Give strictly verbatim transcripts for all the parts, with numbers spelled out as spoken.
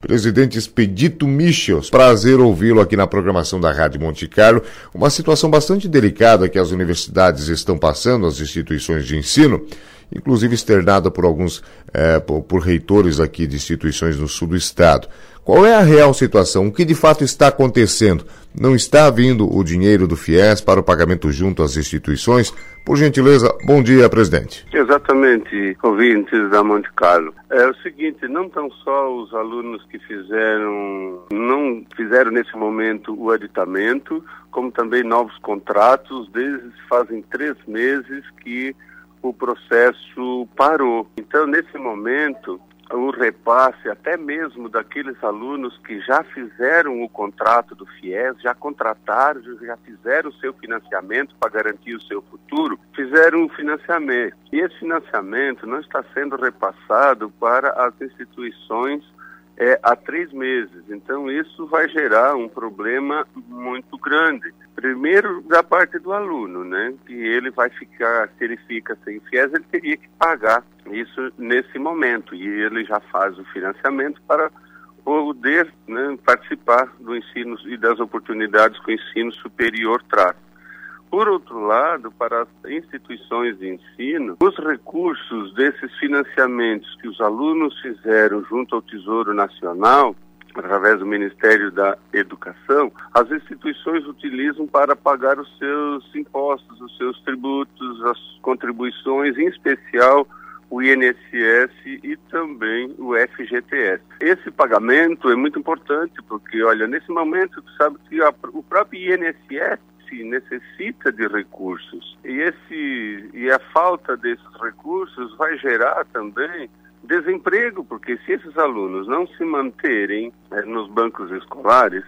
Presidente Expedito Michels, prazer ouvi-lo aqui na programação da Rádio Monte Carlo. Uma situação bastante delicada que as universidades estão passando, as instituições de ensino, inclusive externada por alguns, é, por, por reitores aqui de instituições no sul do estado. Qual é a real situação? O que de fato está acontecendo? Não está vindo o dinheiro do FIES para o pagamento junto às instituições? Por gentileza, bom dia, presidente. Exatamente, ouvintes da Monte Carlo. É o seguinte, não tão só os alunos que fizeram, não fizeram nesse momento o aditamento, como também novos contratos, desde fazem três meses que o processo parou. Então, nesse momento, o repasse até mesmo daqueles alunos que já fizeram o contrato do FIES, já contrataram, já fizeram o seu financiamento para garantir o seu futuro, fizeram o financiamento. E esse financiamento não está sendo repassado para as instituições é, há três meses. Então isso vai gerar um problema muito grande. Primeiro da parte do aluno, né? Que ele vai ficar, se ele fica sem FIES, ele teria que pagar isso nesse momento. E ele já faz o financiamento para poder, né, participar do ensino e das oportunidades que o ensino superior traz. Por outro lado, para as instituições de ensino, os recursos desses financiamentos que os alunos fizeram junto ao Tesouro Nacional, através do Ministério da Educação, as instituições utilizam para pagar os seus impostos, os seus tributos, as contribuições, em especial o I N S S e também o F G T S. Esse pagamento é muito importante porque, olha, nesse momento, tu sabe que a, o próprio I N S S necessita de recursos e, esse, e a falta desses recursos vai gerar também desemprego, porque se esses alunos não se manterem é, nos bancos escolares,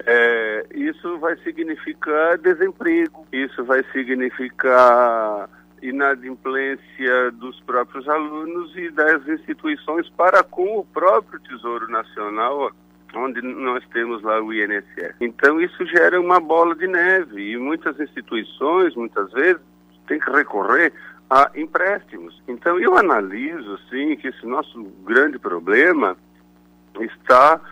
é, isso vai significar desemprego, isso vai significar inadimplência dos próprios alunos e das instituições para com o próprio Tesouro Nacional, onde nós temos lá o I N S S. Então isso gera uma bola de neve e muitas instituições, muitas vezes, têm que recorrer a empréstimos. Então eu analiso, sim, que esse nosso grande problema está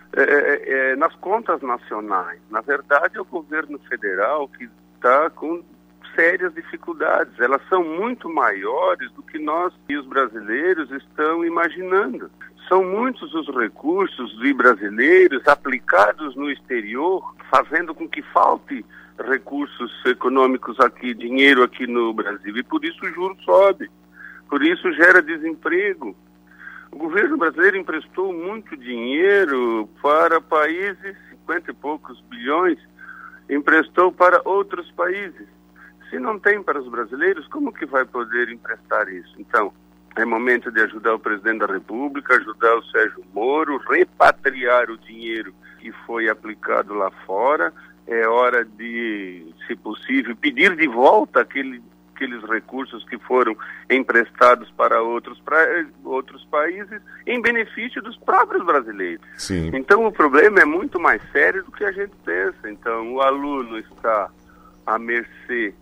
é, é, nas contas nacionais. Na verdade, é o governo federal que está com sérias dificuldades. Elas são muito maiores do que nós e os brasileiros estão imaginando. São muitos os recursos de brasileiros aplicados no exterior, fazendo com que falte recursos econômicos aqui, dinheiro aqui no Brasil. E por isso o juro sobe. Por isso gera desemprego. O governo brasileiro emprestou muito dinheiro para países, cinquenta e poucos bilhões, emprestou para outros países. Se não tem para os brasileiros, como que vai poder emprestar isso? Então, é momento de ajudar o presidente da República, ajudar o Sérgio Moro, repatriar o dinheiro que foi aplicado lá fora. É hora de, se possível, pedir de volta aquele, aqueles recursos que foram emprestados para outros, pra, outros países em benefício dos próprios brasileiros. Sim. Então o problema é muito mais sério do que a gente pensa. Então o aluno está à mercê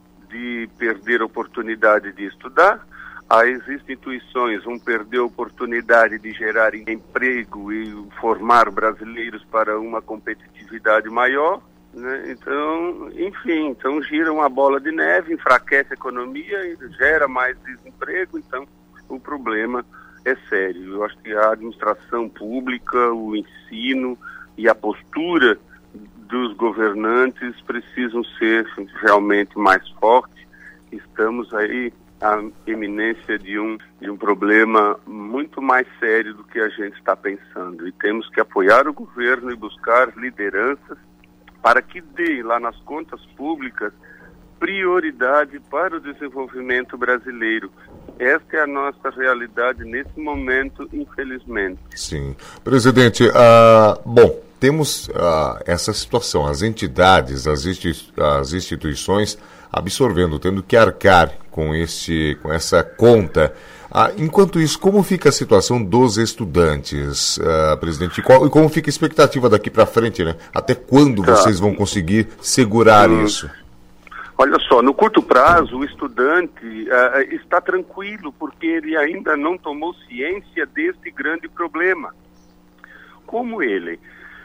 de perder a oportunidade de estudar, as instituições vão perder a oportunidade de gerar emprego e formar brasileiros para uma competitividade maior, né? Então, enfim, então gira uma bola de neve, enfraquece a economia e gera mais desemprego. Então o problema é sério. Eu acho que a administração pública, o ensino e a postura dos governantes precisam ser realmente mais fortes. Estamos aí à eminência de um, de um problema muito mais sério do que a gente está pensando. E temos que apoiar o governo e buscar lideranças para que dê lá nas contas públicas prioridade para o desenvolvimento brasileiro. Esta é a nossa realidade nesse momento, infelizmente. Sim. Presidente, uh, bom, temos uh, essa situação, as entidades, as, institui- as instituições absorvendo, tendo que arcar com, esse, com essa conta. Ah, enquanto isso, como fica a situação dos estudantes, uh, presidente? E, qual, e como fica a expectativa daqui para frente, né? Até quando tá. vocês vão conseguir segurar hum. isso? Olha só, no curto prazo, o estudante uh, está tranquilo, porque ele ainda não tomou ciência deste grande problema. como ele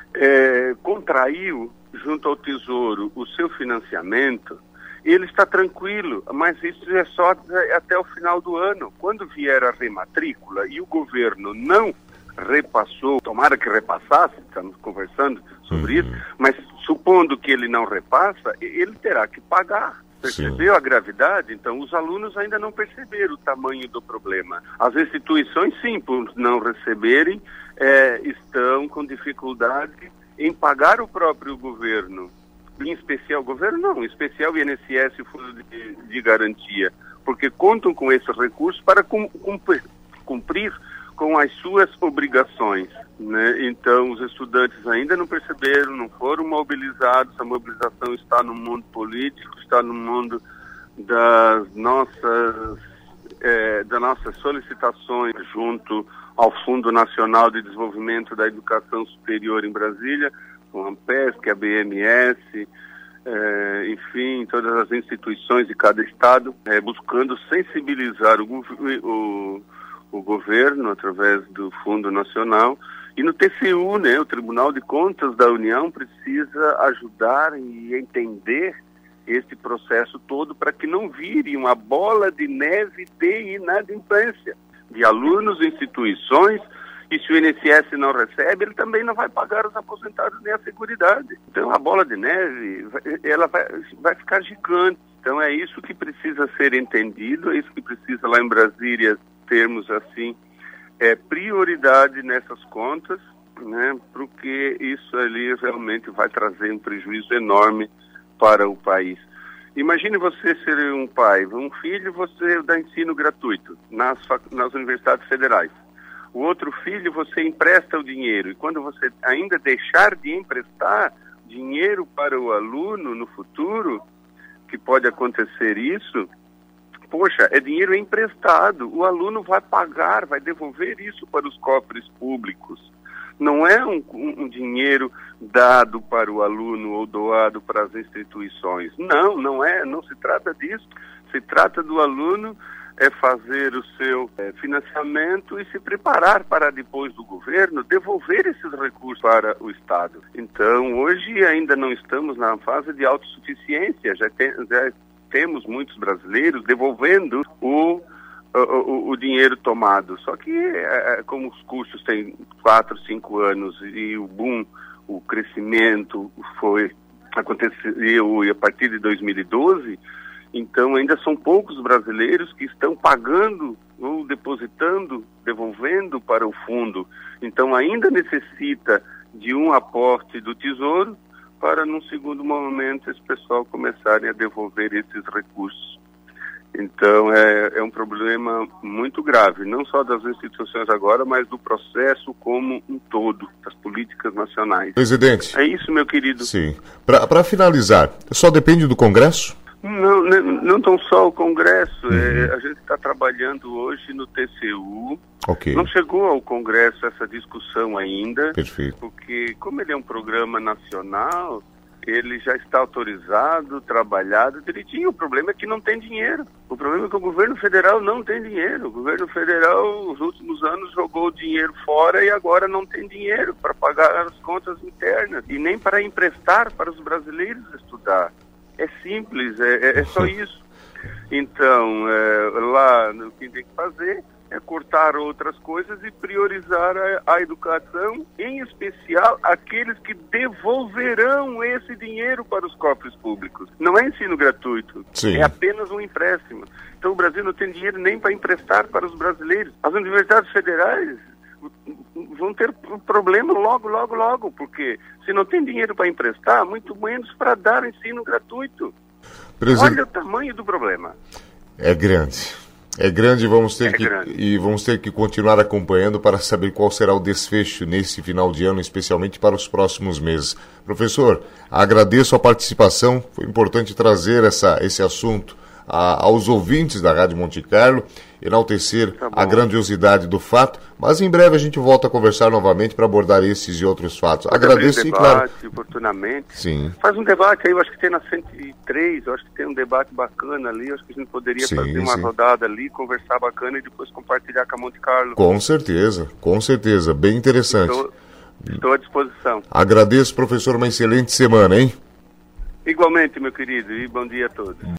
é, contraiu junto ao Tesouro o seu financiamento, ele está tranquilo, mas isso é só até o final do ano. Quando vier a rematrícula e o governo não repassou, tomara que repassasse, estamos conversando sobre uhum. isso, mas supondo que ele não repassa, ele terá que pagar. Percebeu Sim. a gravidade? Então, os alunos ainda não perceberam o tamanho do problema. As instituições, sim, por não receberem, é, estão com dificuldade em pagar o próprio governo. Em especial o governo, não, em especial o I N S S e o Fundo de, de Garantia, porque contam com esses recursos para cumprir, cumprir com as suas obrigações, né? Então, os estudantes ainda não perceberam, não foram mobilizados, a mobilização está no mundo político, está no mundo das nossas, é, das nossas solicitações junto ao Fundo Nacional de Desenvolvimento da Educação Superior em Brasília, com a AMPESC, a B M S, é, enfim, todas as instituições de cada estado, é, buscando sensibilizar o, o o governo, através do Fundo Nacional, e no T C U, né, o Tribunal de Contas da União precisa ajudar e entender esse processo todo para que não vire uma bola de neve de inadimplência de alunos, instituições, e se o I N S S não recebe, ele também não vai pagar os aposentados nem a Seguridade. Então a bola de neve, ela vai, vai ficar gigante. Então é isso que precisa ser entendido, é isso que precisa lá em Brasília termos assim é, prioridade nessas contas, né, porque isso ali realmente vai trazer um prejuízo enorme para o país. Imagine você ser um pai, um filho, você dá ensino gratuito nas, nas universidades federais. O outro filho, você empresta o dinheiro, e quando você ainda deixar de emprestar dinheiro para o aluno no futuro, que pode acontecer isso, poxa, é dinheiro emprestado, o aluno vai pagar, vai devolver isso para os cofres públicos. Não é um, um, um dinheiro dado para o aluno ou doado para as instituições. Não, não é, não se trata disso. Se trata do aluno é fazer o seu é, financiamento e se preparar para depois do governo devolver esses recursos para o Estado. Então, hoje ainda não estamos na fase de autossuficiência, já, tem, já temos muitos brasileiros devolvendo o, o, o dinheiro tomado. Só que, é, como os custos têm quatro, cinco anos e o boom, o crescimento foi, aconteceu a partir de dois mil e doze, então ainda são poucos brasileiros que estão pagando ou depositando, devolvendo para o fundo. Então ainda necessita de um aporte do Tesouro para, num segundo momento, esse pessoal começarem a devolver esses recursos. Então é, é um problema muito grave, não só das instituições agora, mas do processo como um todo, das políticas nacionais. Presidente. É isso, meu querido. Sim. Para finalizar, só depende do Congresso? Não, não, não tão só o Congresso, uhum. é, a gente está trabalhando hoje no T C U, okay. Não chegou ao Congresso essa discussão ainda, Perfeito. Porque como ele é um programa nacional, ele já está autorizado, trabalhado direitinho, o problema é que não tem dinheiro, o problema é que o governo federal não tem dinheiro, o governo federal nos últimos anos jogou o dinheiro fora e agora não tem dinheiro para pagar as contas internas e nem para emprestar para os brasileiros estudar. É simples, é, é só isso. Então, é, lá o que tem que fazer é cortar outras coisas e priorizar a, a educação, em especial aqueles que devolverão esse dinheiro para os cofres públicos. Não é ensino gratuito, Sim. é apenas um empréstimo. Então o Brasil não tem dinheiro nem para emprestar para os brasileiros. As universidades federais vão ter problema logo, logo, logo, porque se não tem dinheiro para emprestar, muito menos para dar ensino gratuito. Presidente... Olha o tamanho do problema. É grande. É grande, vamos ter é que, grande. e vamos ter que continuar acompanhando para saber qual será o desfecho nesse final de ano, especialmente para os próximos meses. Professor, agradeço a participação, foi importante trazer essa, esse assunto a, aos ouvintes da Rádio Monte Carlo, enaltecer tá a grandiosidade do fato, mas em breve a gente volta a conversar novamente para abordar esses e outros fatos. Pode agradeço um e debate, claro. oportunamente. Sim. Faz um debate aí, eu acho que tem na cento e três, eu acho que tem um debate bacana ali, eu acho que a gente poderia sim, fazer uma sim. rodada ali, conversar bacana e depois compartilhar com a Monte Carlo. Com certeza, com certeza, bem interessante. Então, Estou à disposição. Agradeço, professor, uma excelente semana, hein? Igualmente, meu querido, e bom dia a todos.